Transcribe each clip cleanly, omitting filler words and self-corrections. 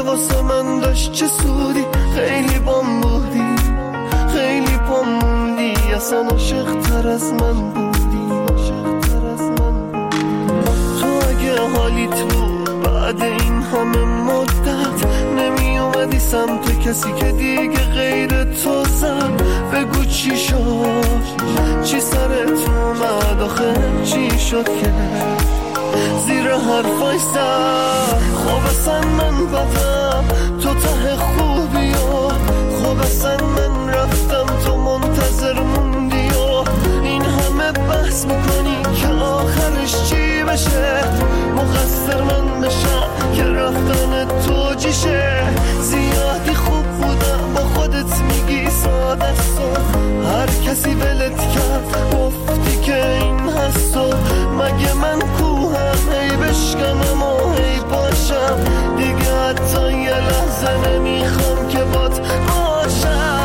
واسه من داشت چه سودی؟ خیلی بام بودی، خیلی بام موندی، اصلا عاشق تر از من بودی. تو اگه حالیت بود بعد این همه مدت نمی اومدی سمت کسی که دیگه غیر تو زد، بگو چی شد، چی سرت اومد آخه، چی شد که زیر حرفای زد؟ خب اصلا من بدم تو ته خوبی و خب اصلا من رفتم تو منتظر موندی و این همه بحث میکنی که آخرش چی بشه؟ مقصر من بشم که رفتن تو جیشه؟ زیادی خوب بودم با خودت میگی ساده است، هر کسی ولت کرد گفتی که این هست و مگه من کوهم هی بشکنم و هی باشم دیگه، حتی یه لحظه نمیخوام که بات باشم.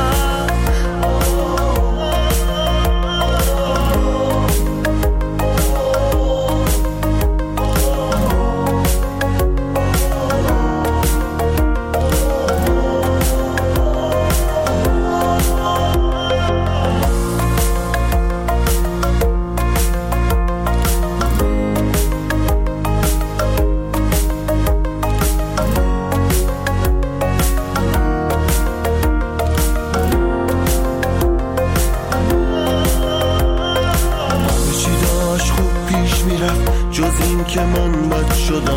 جز این که من بد شدم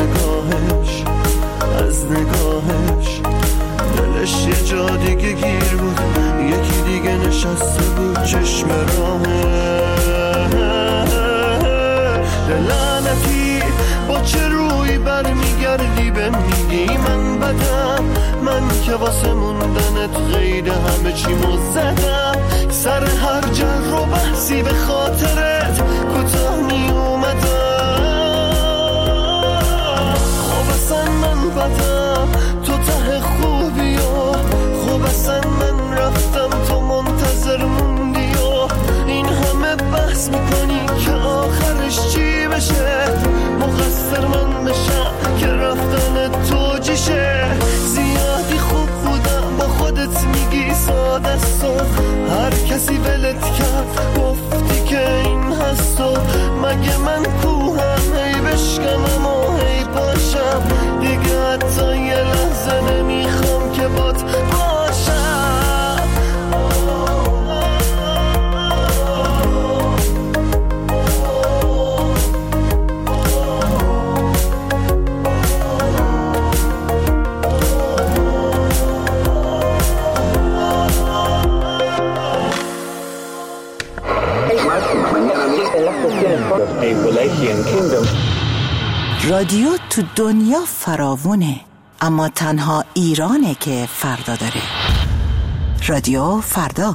از نگاهش دلش یه جا دیگه گیر بود، یکی دیگه نشسته بود چشم راهه. لعنتی با چه روی برمیگردی به میگی من بدم، من که واسه موندنت غیر همه چی مزدم، سر هر جر و بحثی به خاطرت کوتاه می اومدم. خب اصلا من بدم تو ته خوبی و خب اصلا من رفتم تو منتظر موندی و این همه بحث میکنی که آخرش چی بشه؟ مقصر من بشم که رفتن تو جیشه؟ زیادی خوب بودم با خودت میگی ساده است، هر کسی ولت کرد گفتی که این هست و مگه من کوهم هی بشکنم و هی باشم دیگه، حتی یه لحظه نمیخوام که بات باشم. رادیو تو دنیا فراوونه، اما تنها ایرانه که فردا داره. رادیو فردا.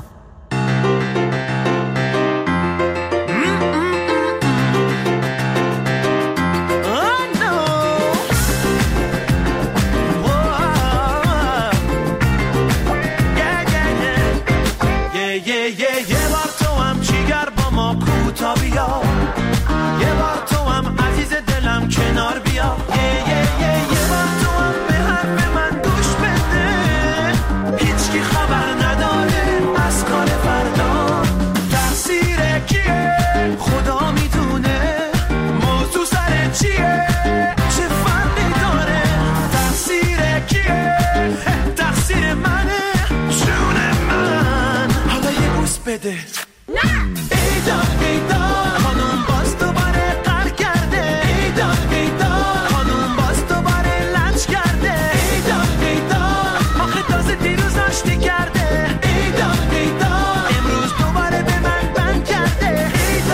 یه بار تو هم جیگر با ما کوتا بیا، یه بار تو هم عزیز دلم کنار بیا، یه بار تو هم به حرف من گوش بده، هیچکی خبر نداره از کار فردا. تقصیر کیه خدا میدونه، موضوع سر چیه چه فرقی داره؟ تقصیر کیه؟ تقصیر منه جون من، حالا یه بوس بده. ایدا خانوم باز دوباره قهر کرده، ایدا خانوم باز دوباره لنج کرده، ایدا آخه تازه دیروز آشتی کرده، ایدا امروز دوباره به من بند کرده،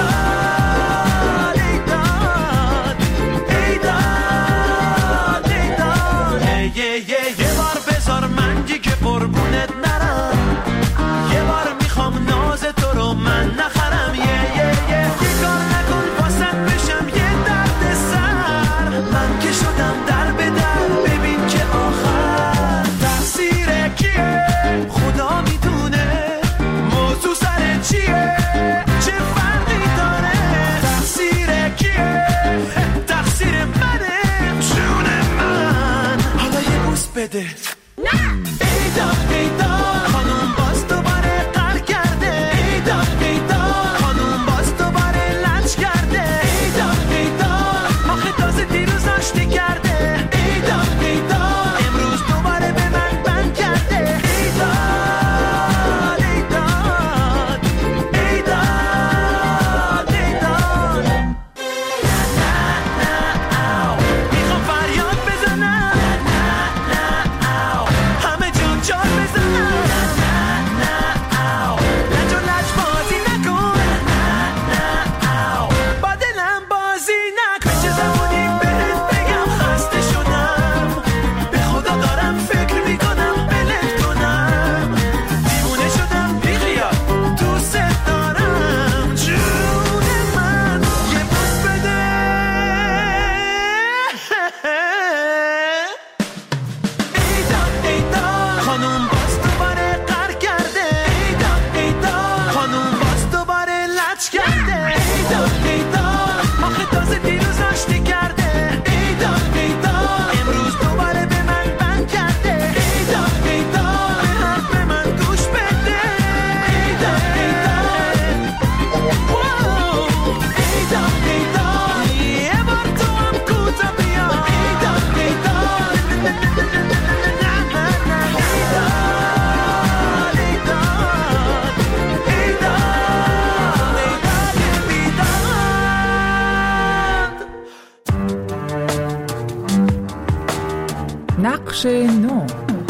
یه بار بذار من دیگه قربونت نرم، یه بار میخوام ناز تو رو من نخرم، یه کار نکن واسط بشم یه درد سر، من که شدم در به در، ببین که آخر. تقصیر کیه خدا میدونه، موضوع سر چیه چه فرقی داره؟ تقصیر کیه؟ تقصیر منه جون من، حالا یه بوس کرده. ایداد ایداد خانوم باز دوباره قهر کرده. ایداد ایداد خانوم باز دوباره لج کرده. ایداد ایداد آخه تازه دیروز آشتی کرده. ایداد ایداد امروز دوباره به من بند کرده. ایداد ایداد ایداد ایداد میخوام فریاد بزنم، همه جون جار بزنم. لج و لج بازی نکن، با دلم بازی نکن. چه زمانی بهت بگم خسته شدم، به خدا دارم فکر میکنم بلت کنم. دیوونه شدم بی خیال دوست دارم. جون من یه بوس بده. ایداد ایداد خانوم باز دوباره قهر کرده. ایداد ایداد خانوم باز دوباره لج کرده. ایداد ایداد آخه تازه دیروز آشتی کرده. ایداد ایداد امروز دوباره به من بند کرده. ایداد ایداد به حرف من گوش بده. ایداد ایداد ایداد ایداد یه بار تو هم کوتا بیا. ایداد ایداد نقش نو.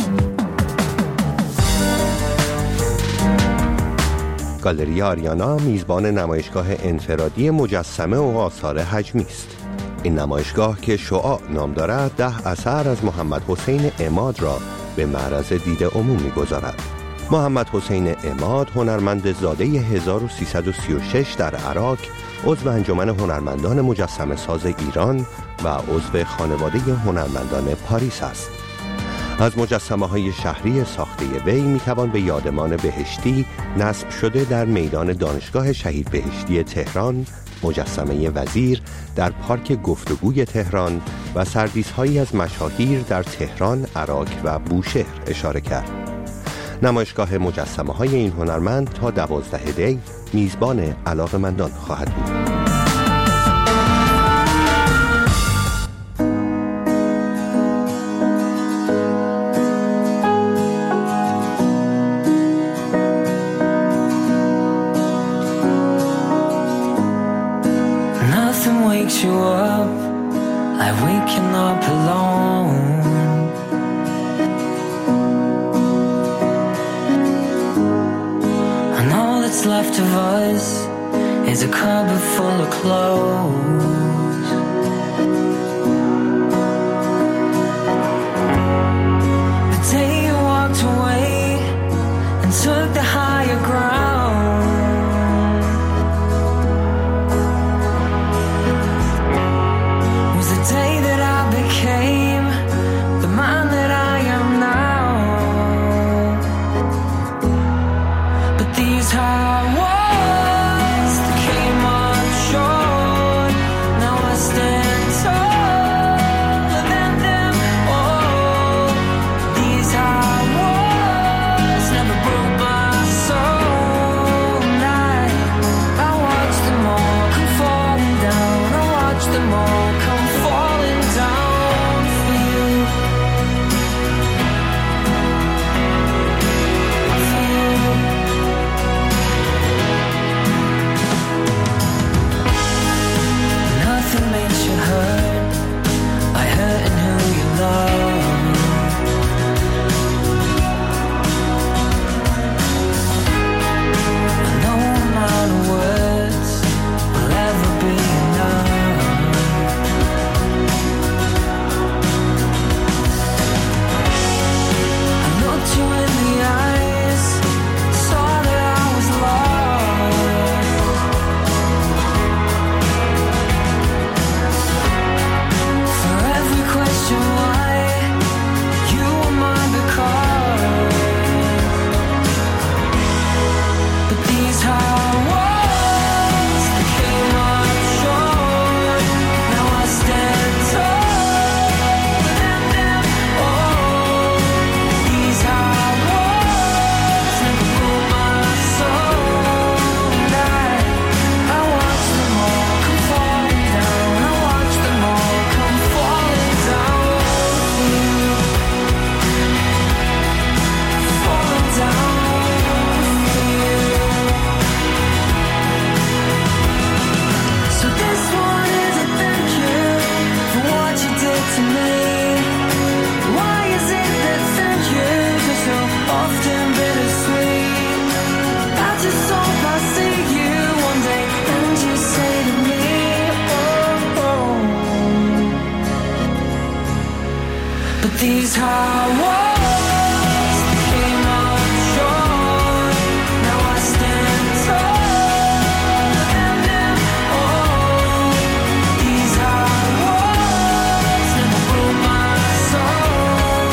گالری آریانا میزبان نمایشگاه انفرادی مجسمه و آثار حجمی است. این نمایشگاه که شعاع نام دارد 10 اثر از محمد حسین عماد را به معرض دید عموم می‌گذارد. محمد حسین عماد هنرمند زاده 1336 در عراق، عضو انجمن هنرمندان مجسمه ساز ایران و عضو خانواده هنرمندان پاریس است. از مجسمه‌های شهری ساخته وی می‌توان به یادمان بهشتی نصب شده در میدان دانشگاه شهید بهشتی تهران، مجسمه وزیر در پارک گفتگوی تهران و سردیس‌هایی از مشاهیر در تهران، عراق و بوشهر اشاره کرد. نمایشگاه مجسمه‌های این هنرمند تا 12 دی میزبان علاقه‌مندان خواهد بود. Nothing wakes you up like waking up alone. And all that's left of us is a cupboard full of clothes. The day you walked away and took the higher ground was the day that I became the man that I am now. But these high walls that came up short But these hard walls came on shore. Now I stand tall and am old. These hard walls never broke my soul.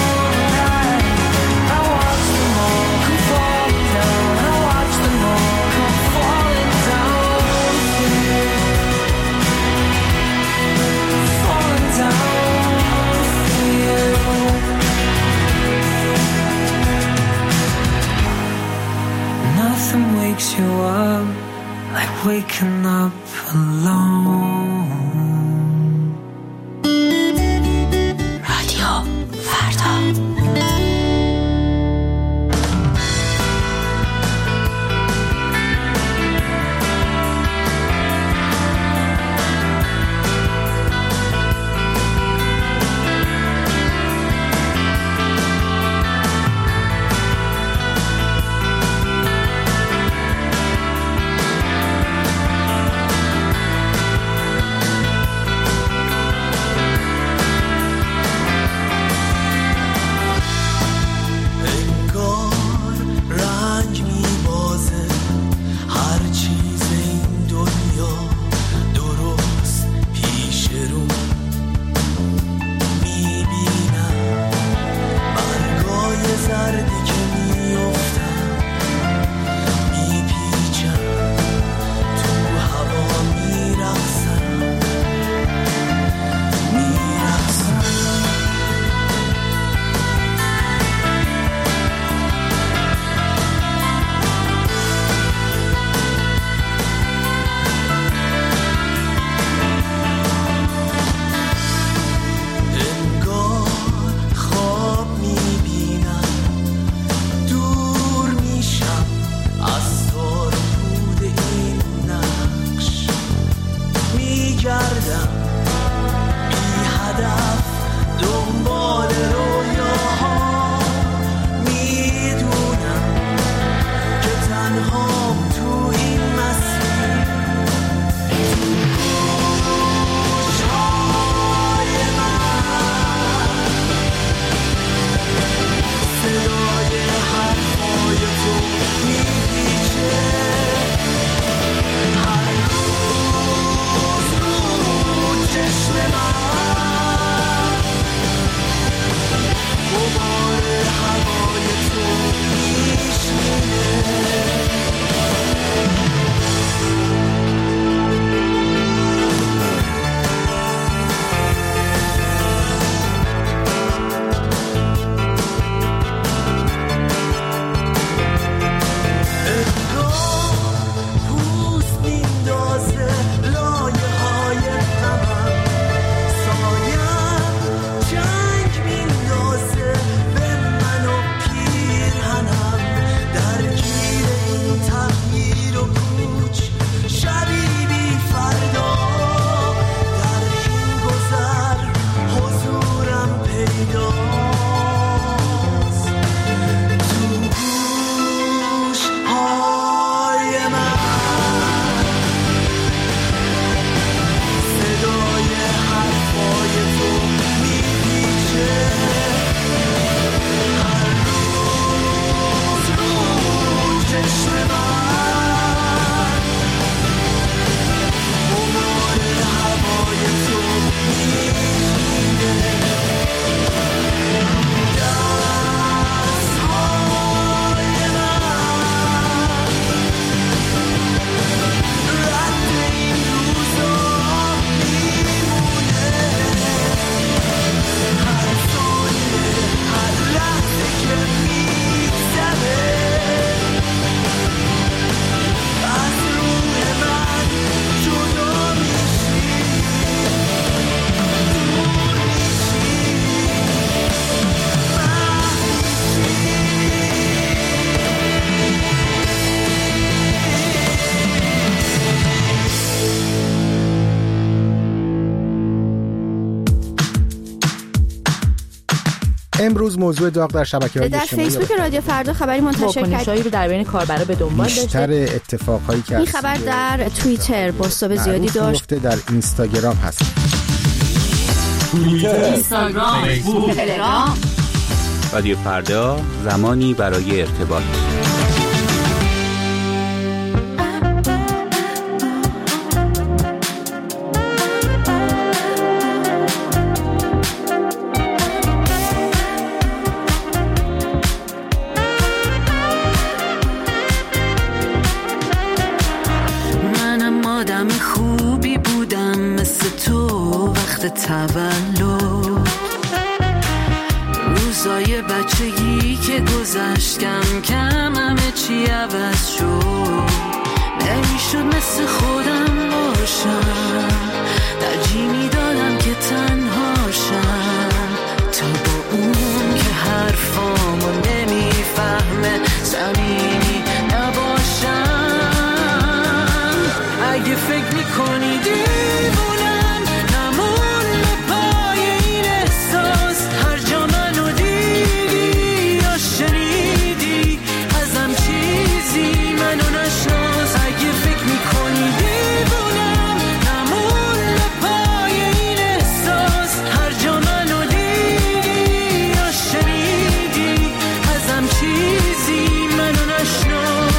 I watch them all come falling down. I watch them all come falling down. Falling down. Nothing wakes you up like waking up alone. رادیو فردا. امروز موضوع داغ در شبکه‌های اجتماعی در فیسبوک رادیو فردا خبری منتشر واکنش‌هایی رو در بین کاربرا به دنبال داشته. بیشتر اتفاقایی که این خبر در توییتر بازتاب زیادی داشت. در اینستاگرام هست. اینستاگرام، فیسبوک، تلگرام. رادیو فردا، زمانی برای ارتباط. منم آدم خوبی بودم مثل تو وقت تولد، روزای بچگی که گذشت کم کم همه چی عوض شد. نمیشد مثل خودم باشم، ترجیح میدادم که تنهاشم تا با اون که حرفامو نمیفهمه صمیمی نباشم. اگه فکر میکنی دیوونم نمون پای این احساس، هر جا منو دیدی یا شنیدی ازم چیزی منو نشناس. اگه فکر میکنی دیوونم نمون پای این احساس، هر جا منو دیدی یا شنیدی ازم چیزی منو نشناس.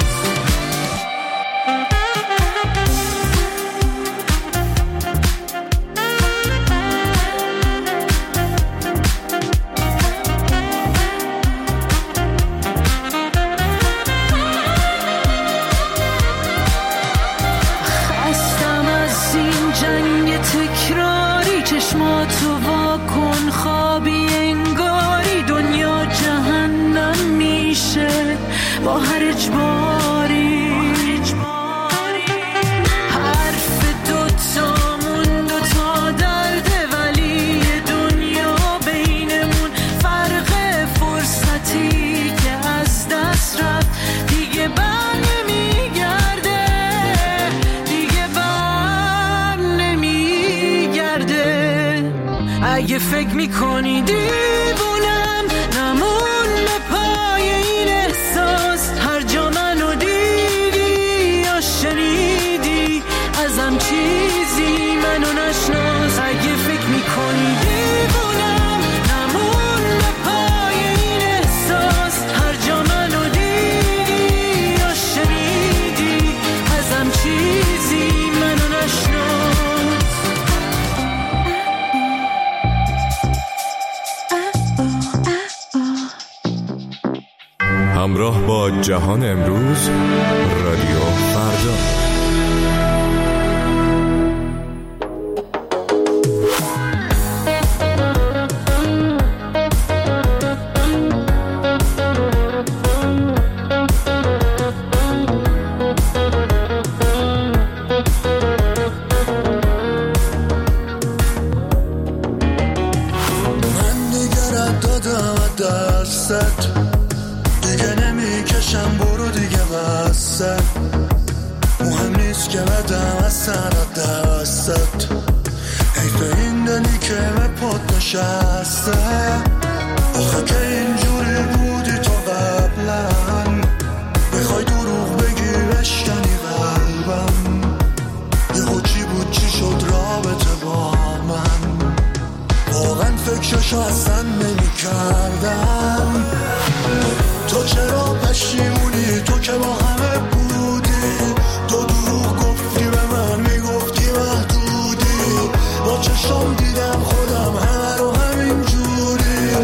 خستم از این جنگ تکراری، چشماتو واکن خوابی انگاری دنیا جهنم میشه با هر اجباری. حرف دوتامون دوتا درده ولی دنیا بینمون فرق فرصتی که از دست رفت دیگه بر نمیگرده، دیگه بر نمیگرده. اگه فکر میکنی دیوونم نمون پای این احساس، هر جا منو دیدی یا شنیدی ازم چیزی منو نشناس. اگه فکر میکنی دیوونم نمون پای این احساس، هر جا منو دیدی یا شنیدی ازم چیزی منو نشناس. همراه با جهان امروز، رادیو فردا. من دیگر دادم دستت، دیگه نمیکشم برو دیگه بسته. مهم نیست که بدم از سرت دستت، حیف این دلی که به پات نشسته. آخه که اینجوری بودی تو قبلا، بخوای دروغ بگی بشکنی قلبم. یهو چی بود چی شد رابطه با من، واقعا فکرشو اصلا نمی کردم. تو چرا پشیمونی؟ تو که با همه بودی، تو دروغ گفتی به من میگفتی محدودی. با چشم دیدم خودم همه رو همین جوری،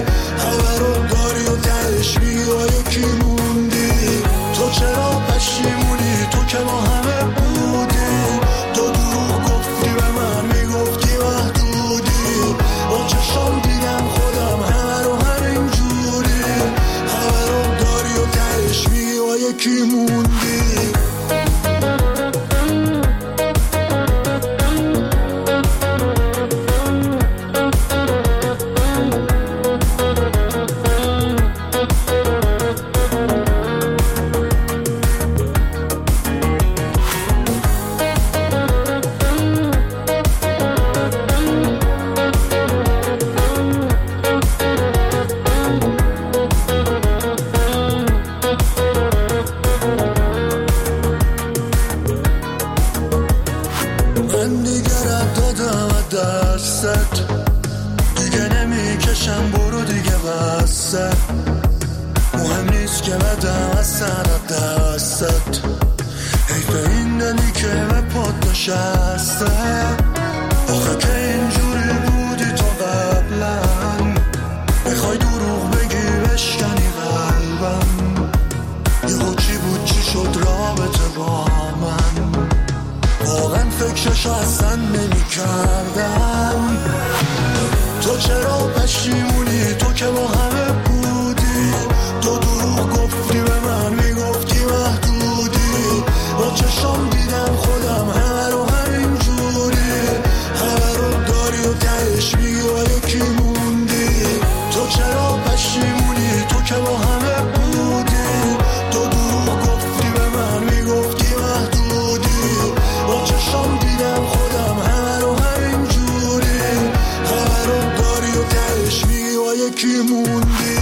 دسته، مهم نیست که بدم از سرت دستت، حیف این دلی که به پات نشسته. آخه که اینجوری بودی تو قبلا، میخوای دروغ بگی بشکنی قلبم. یهو چی بود چی شد رابطه با من، واقعا فکرشو اصلا نمی کردم. تو چرا پشیمونی؟ تو که با همه بودی، تو دروغ گفتی به من، میگفتی محدودی. با چشم دیدم خودم همه رو همین جوری، همه رو داری و تهش میگی و یکی موندی. تو چرا پشیمونی؟ تو که با همه بودی، تو دروغ گفتی به من، میگفتی محدودی. با چشم دیدم خودم همه رو همین جوری، همه رو داری و تهش میگی و یکی موندی.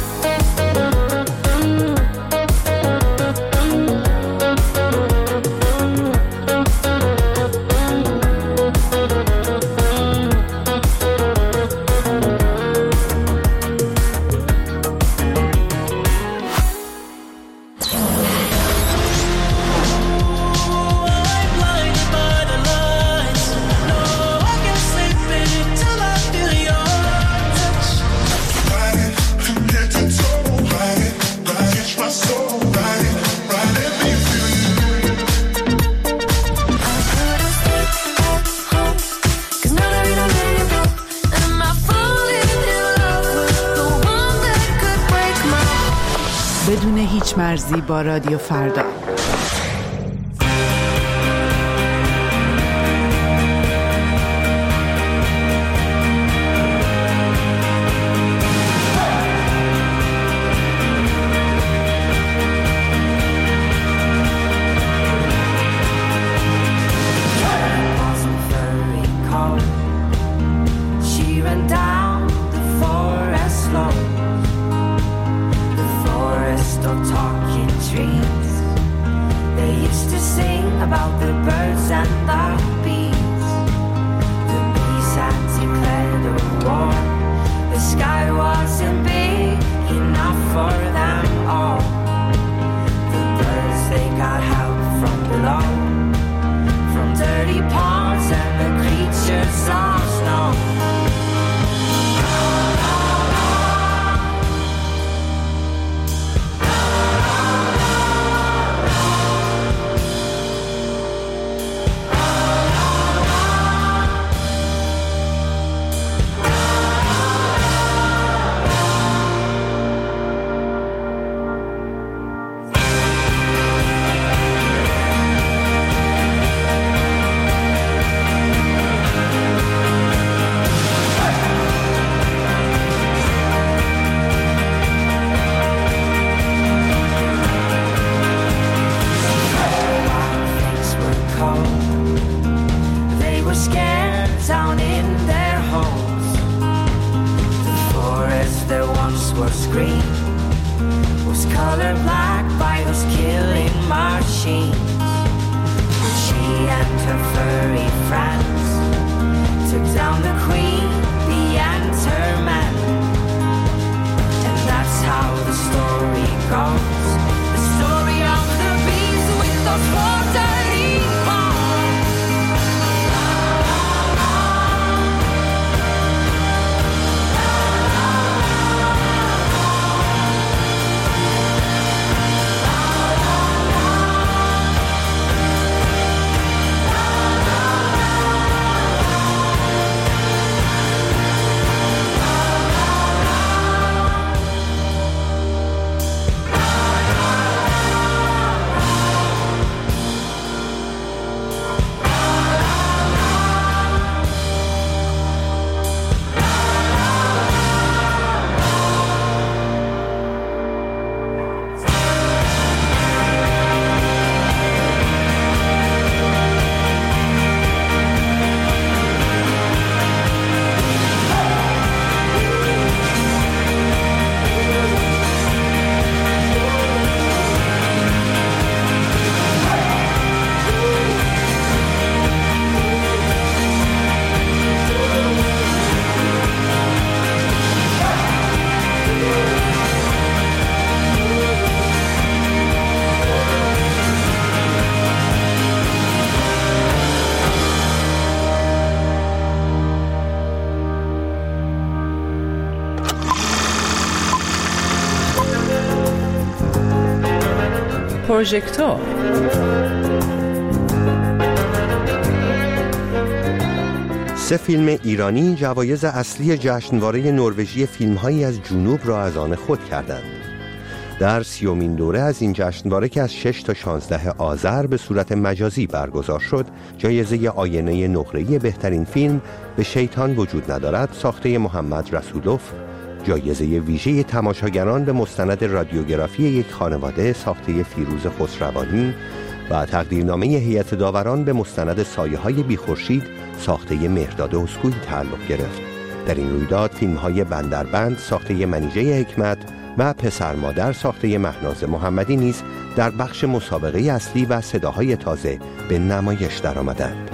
بدون هیچ مرزی با رادیو فردا. پروژکتور. سه فیلم ایرانی جوایز اصلی جشنواره نروژی فیلم‌هایی از جنوب را از آن خود کردند. در 30مین دوره از این جشنواره که از 6 تا 16 آذر به صورت مجازی برگزار شد، جایزه آینه نقره‌ای بهترین فیلم به شیطان وجود ندارد ساخته محمد رسولوف، جایزه ویژه تماشاگران به مستند رادیوگرافی یک خانواده ساخته فیروز خسروانی و تقدیرنامه هیئت داوران به مستند سایه‌های بی‌خورشید ساخته مهرداد اسکویی تعلق گرفت. در این رویداد فیلم‌های بندربند ساخته منیژه حکمت و پسر مادر ساخته مهناز محمدی نیز در بخش مسابقه اصلی و صداهای تازه به نمایش درآمدند.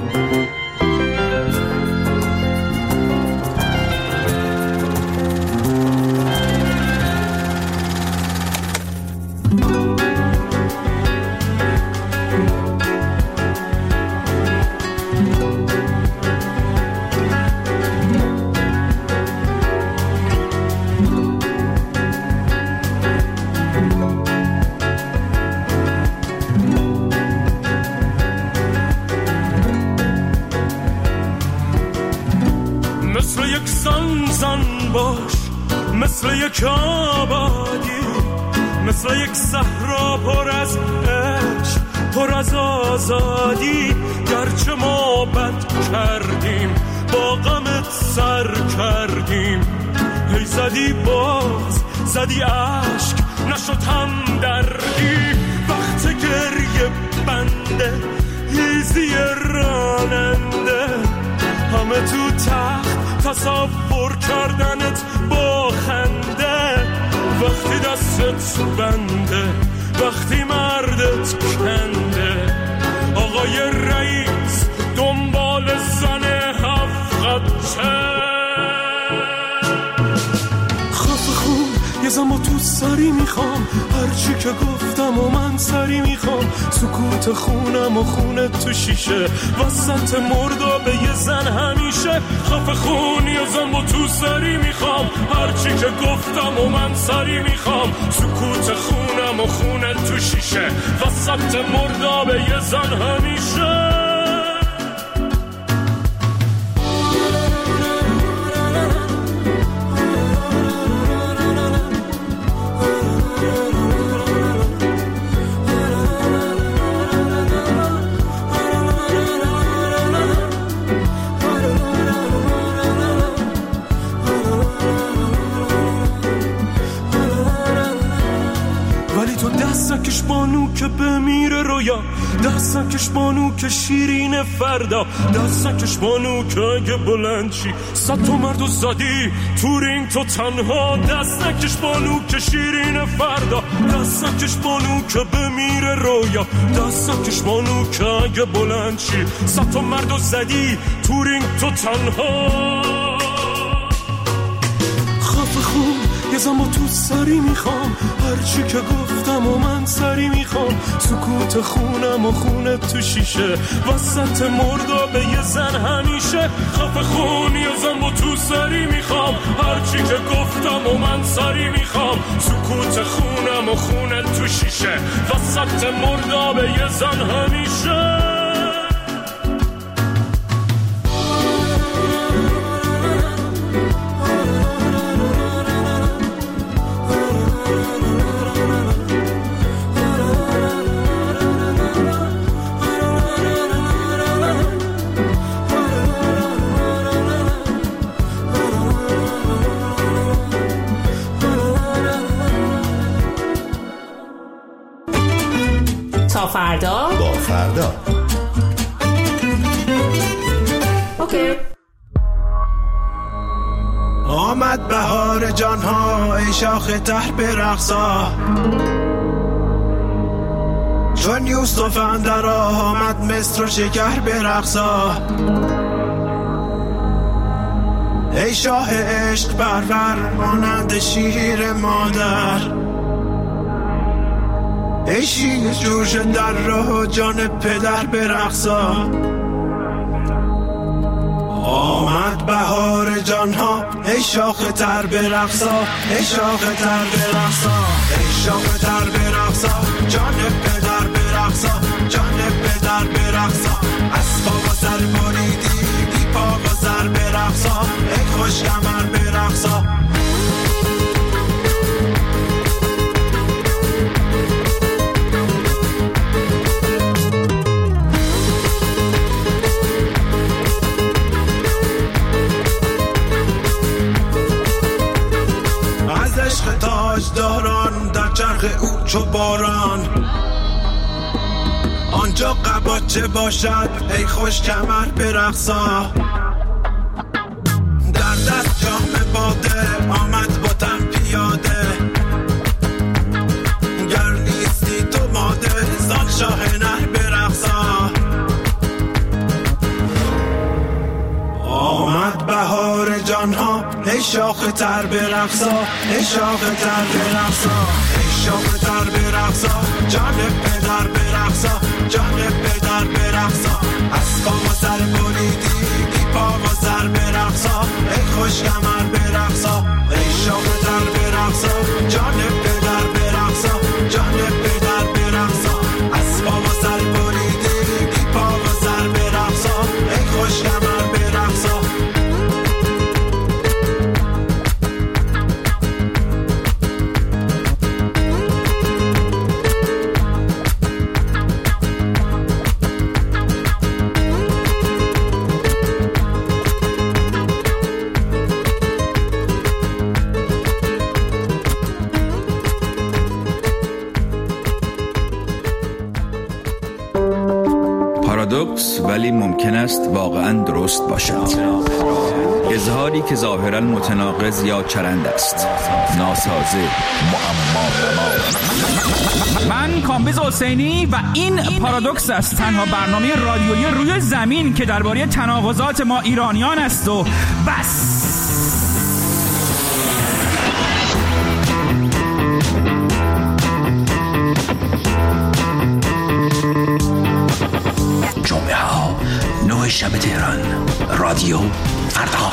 مثل یک آبادی، مثل یک صحرا پر از عشق، پر از آزادی. گرچه ما بد کردیم با غمت سر کردیم، هی زدی باز زدی عشق نشد هم دردی. وقت گریه بنده هیزی راننده، همه تو تخت تصور کردنت با خنده. وقتی دستت بنده، وقتی مردت کنده، آقای رئیس دنبال زن هفت یه زمان تو سری میخوام، هرچی که گفتم و من سری میخوام. سکوت خونم و خونه تو شیشه، وسط مردابه یه زن همیشه. خفه خون یه زمان تو سری میخوام، هرچی که گفتم و من سری میخوام. سکوت خونم و خونه تو شیشه، وسط مردابه یه زن همیشه. دستکش بانو که بمیره رویا، دستکش بانو که شیرین فردا، دستکش بانو که اگه بلند چی 100 تا مردو زدی تو رینگ تو تنها. دستکش بانو که شیرین فردا، دستکش بانو که بمیره رویا، دستکش بانو که اگه بلند چی 100 تا مردو زدی تو رینگ تو تنها. خفه خون یه زمان تو سری میخوام، هرچی که گفتم و من سری میخوام. سکوت خونم و خونه تو شیشه، وسط مردابه یه زن همیشه. خفه خون یه زمان تو سری میخوام، هرچی که گفتم و من سری میخوام. سکوت خونم و خونه تو شیشه، وسط مردابه یه زن همیشه. فردا با فردا. اوکی. آمد بهار جانها ای شاخ تر برقصا، چون یوسف اندر آمد مصر و شکر برقصا. ای شاه عشق پرور مانند شیر مادر، ای شیر جوش در راه جان پدر برقصا. آمد بهار جانها ای شاخ تر برقصا ای شاخ تر برقصا ای شاخ تر برقصا جان پدر برقصا جان پدر برقصا از پا و سر بریدی بی پا و سر برقصا ای خوش کمر برقصا عشق تاجداران در چرخ او چو باران آنجا قباچه باشد ای خوش کمر برقصا در دست جام باده آمد باتم پیاده گر نیستی تو ماده زان شاه نر برقصا آمد بهار جانها ای شاخ تر برقصا ای شاخ تر برقصا ای شاخ تر برقصا جان پدر برقصا جان پدر برقصا از پا و سر بریدی بی پا و سر برقصا ای خوش کمر برقصا ای شاخ تر برقصا جان پدر برقصا جان پدر برقصا از پا و سر بریدی بی پا و سر برقصا ای خوش کمر برقصا پارادوکس ولی ممکن است واقعا درست باشد. اظهاری که ظاهرا متناقض یا چرند است، ناسازه، معما. من کامبیز حسینی و این پارادوکس است، تنها برنامه رادیویی روی زمین که درباره تناقضات ما ایرانیان است و بس. جمعه ها 9 شب تهران، رادیو فردا.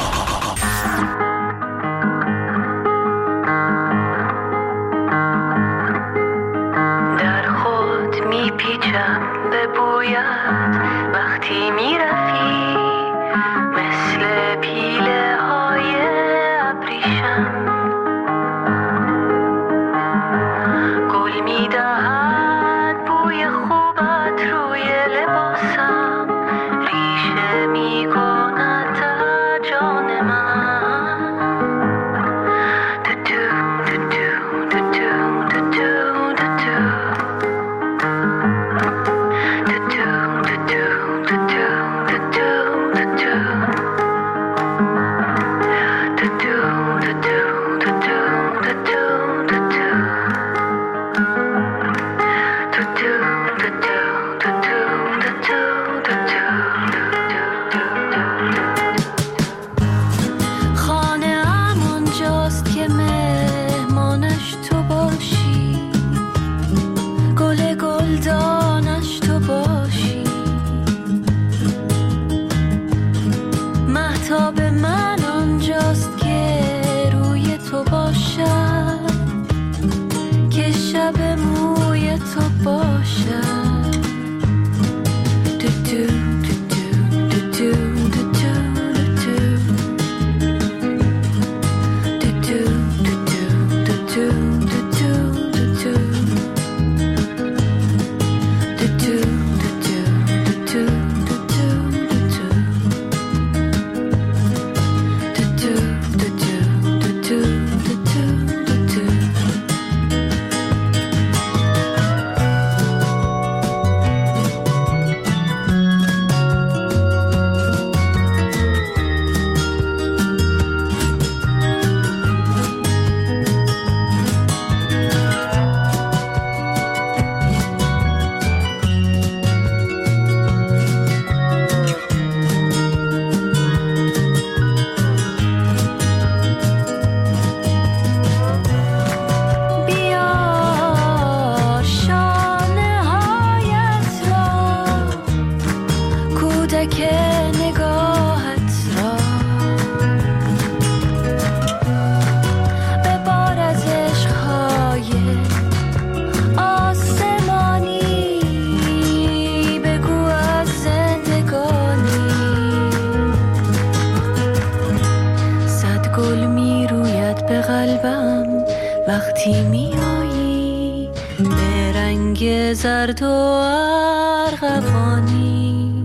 در خود میپیچم به بویت وقتی میرفی، مثل پیله های ابریشم گل میدهد بوی خوبت روی لباسم، ریشه میکند تا جان وقتی میایی به رنگ زرد و ارغوانی،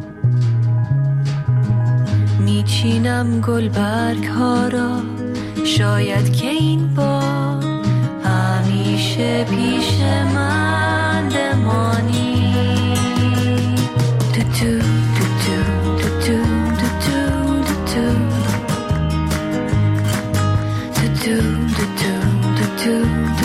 میچینم گلبرگ ها را، شاید که این بار همیشه پیش من بمانی. تو تو تو تو تو تو تو تو تو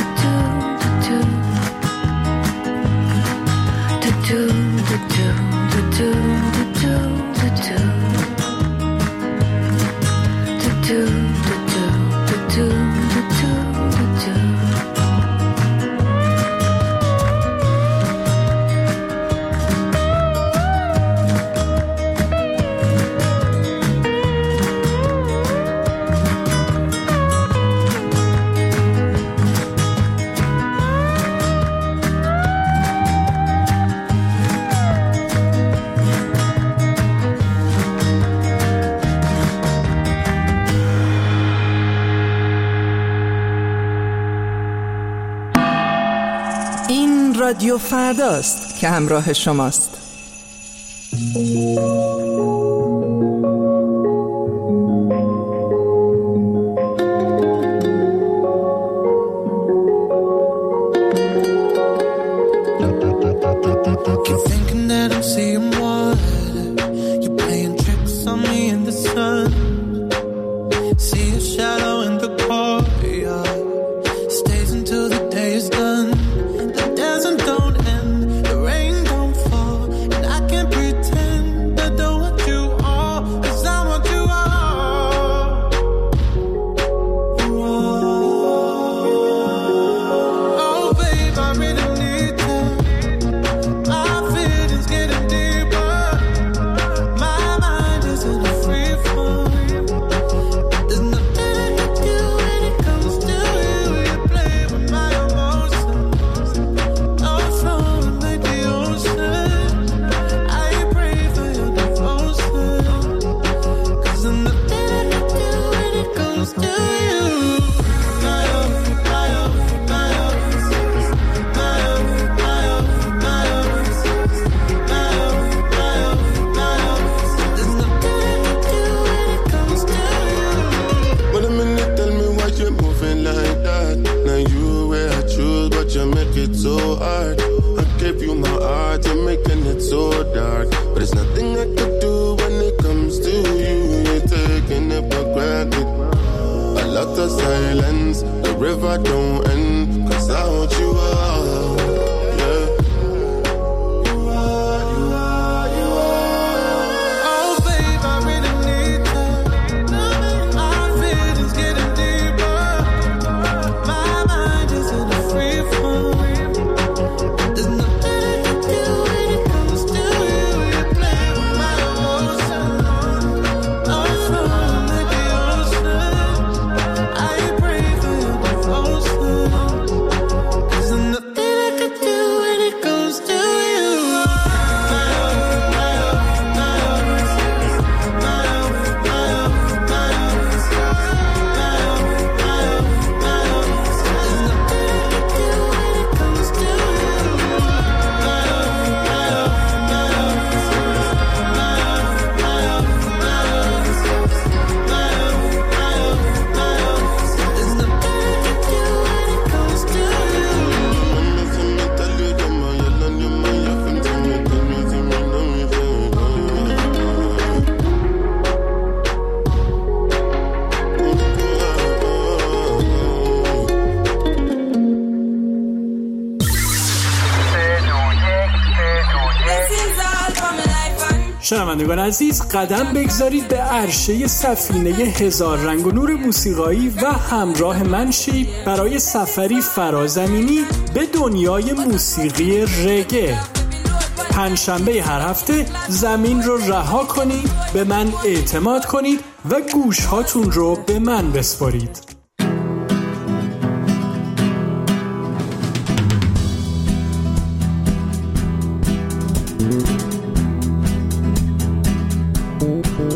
رادیو فرداست که همراه شماست. شنوندگان عزیز، قدم بگذارید به عرشه سفینه هزار رنگ و نور موسیقایی و همراه من شید برای سفری فرازمینی به دنیای موسیقی رگه. پنجشنبه هر هفته زمین رو رها کنید، به من اعتماد کنید و گوش هاتون رو به من بسپارید.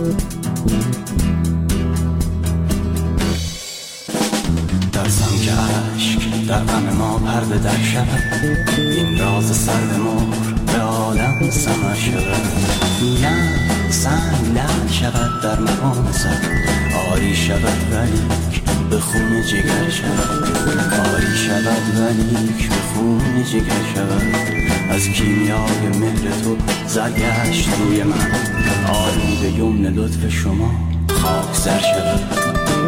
ترسم که عشق در غم ما پرده در شود، این راز سرد مهر به عالم سمر شود. نه سنگ لعل شود در مقام سر، آری شود ولیک به خون جگر شود، آری شود ولیک به خون جگر شود. از کیمیای مهر تو زرگشت روی من، آری به یمن لطف شما خاک سر شود.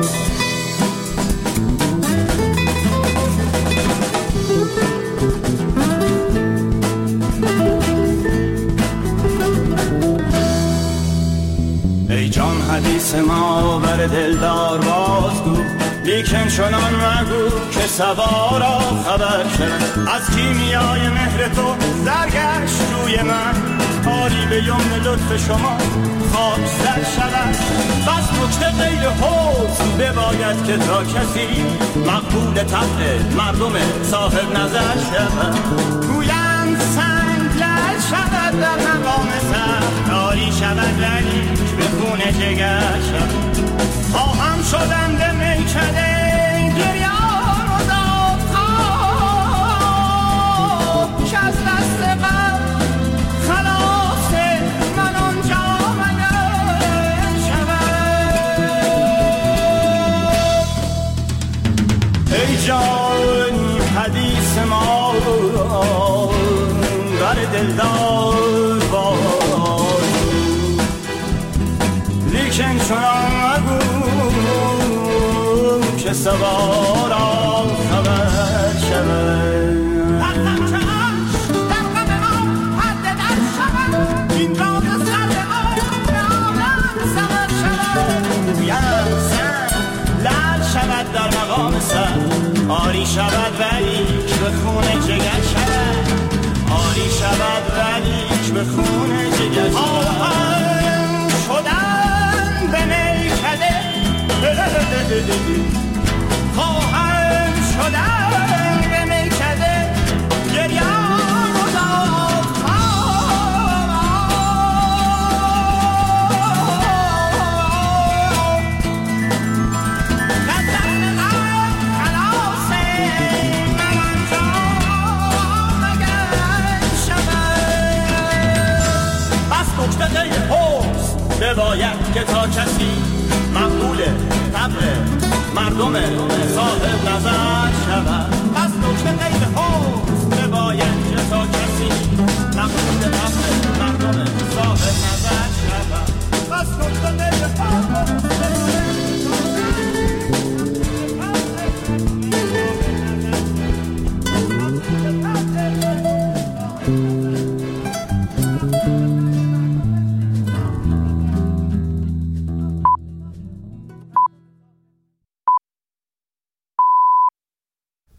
ای جان حدیث ما بر دلدار بازگو، لیکن چنان مگو که سبا را خبر شد. از کیمیای مهر تو زرگشت روی من، آری به یمن لطف شما خاک سر شود. بس نکته غیر حسن بباید که تا کسی مقبول طبع مردم صاحب نظر شود. گویند سنگ لعل شود در مقام سر، آری شود ولی به خون جگر شود. خواهم شدن به میکده گریان و داد خواب، که از دست غم خلاص من آنجا مگر شود. ای جانی حدیث ما بر دلدار باز، لیکن چنان مگو که سوارا خبر شود. هرچند که عشق در غم ما پرده در شود، این راز سرد ما به عالم سمر شود. گویم سنگ لعل شود در مقام سر، آری شود ولیک به خون جگر شود، آری شود ولیک به خون جگر شود. شدن به میکده خواهم شدن به میکده گریان و داد خواب، نظر غم خلاص من آنجا مگر شود. بس نکته غیر حسن بباید که تا کسی مقبول طبع مردم صاحب نظر